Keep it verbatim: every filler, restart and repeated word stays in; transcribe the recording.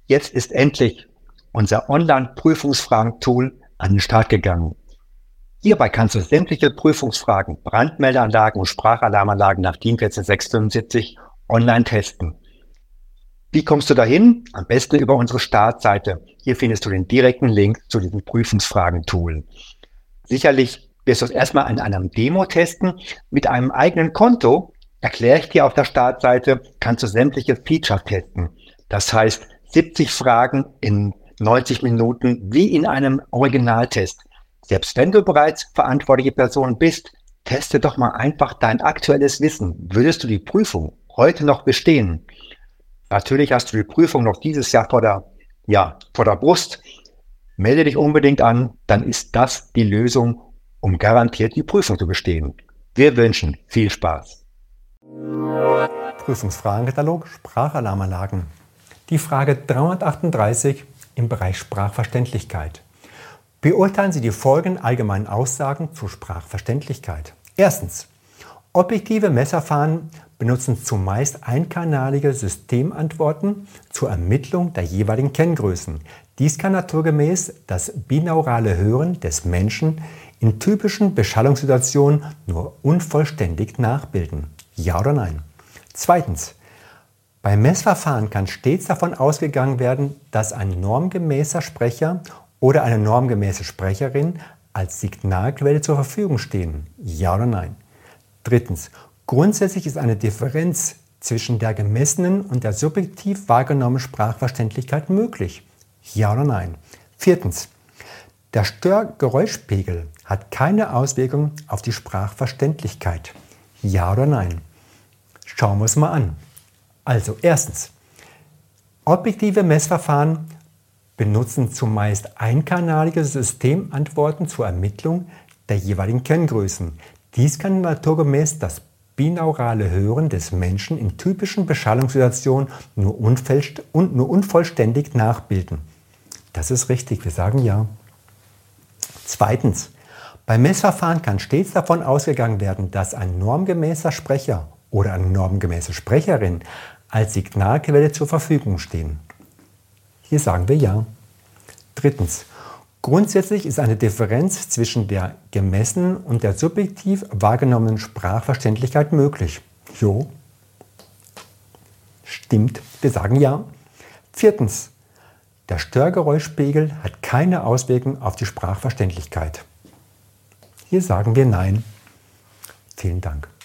Jetzt ist endlich unser Online-Prüfungsfragen-Tool an den Start gegangen. Hierbei kannst du sämtliche Prüfungsfragen, Brandmeldeanlagen und Sprachalarmanlagen nach DIN vierzehn sechs fünfundsiebzig online testen. Wie kommst du dahin? Am besten über unsere Startseite. Hier findest du den direkten Link zu diesem Prüfungsfragen-Tool. Sicherlich wirst du es erstmal an einem Demo testen. Mit einem eigenen Konto, erkläre ich dir auf der Startseite, kannst du sämtliche Features testen. Das heißt, siebzig Fragen in neunzig Minuten wie in einem Originaltest. Selbst wenn du bereits verantwortliche Person bist, teste doch mal einfach dein aktuelles Wissen. Würdest du die Prüfung heute noch bestehen? Natürlich hast du die Prüfung noch dieses Jahr vor der, ja, vor der Brust. Melde dich unbedingt an, dann ist das die Lösung, um garantiert die Prüfung zu bestehen. Wir wünschen viel Spaß. Prüfungsfragenkatalog Sprachalarmanlagen. Die Frage dreihundertachtunddreißig im Bereich Sprachverständlichkeit. Beurteilen Sie die folgenden allgemeinen Aussagen zur Sprachverständlichkeit. Erstens. Objektive Messverfahren benutzen zumeist einkanalige Systemantworten zur Ermittlung der jeweiligen Kenngrößen. Dies kann naturgemäß das binaurale Hören des Menschen in typischen Beschallungssituationen nur unvollständig nachbilden. Ja oder nein? Zweitens. Bei Messverfahren kann stets davon ausgegangen werden, dass ein normgemäßer Sprecher oder eine normgemäße Sprecherin als Signalquelle zur Verfügung stehen. Ja oder nein? Drittens. Grundsätzlich ist eine Differenz zwischen der gemessenen und der subjektiv wahrgenommenen Sprachverständlichkeit möglich. Ja oder nein? Viertens. Der Störgeräuschpegel hat keine Auswirkung auf die Sprachverständlichkeit. Ja oder nein? Schauen wir es mal an. Also erstens, objektive Messverfahren benutzen zumeist einkanalige Systemantworten zur Ermittlung der jeweiligen Kenngrößen. Dies kann naturgemäß das binaurale Hören des Menschen in typischen Beschallungssituationen nur, und nur unvollständig nachbilden. Das ist richtig, wir sagen ja. Zweitens, bei Messverfahren kann stets davon ausgegangen werden, dass ein normgemäßer Sprecher oder eine normgemäße Sprecherin als Signalquelle zur Verfügung stehen. Hier sagen wir ja. Drittens. Grundsätzlich ist eine Differenz zwischen der gemessenen und der subjektiv wahrgenommenen Sprachverständlichkeit möglich. Jo. Stimmt, wir sagen ja. Viertens. Der Störgeräuschpegel hat keine Auswirkung auf die Sprachverständlichkeit. Hier sagen wir nein. Vielen Dank.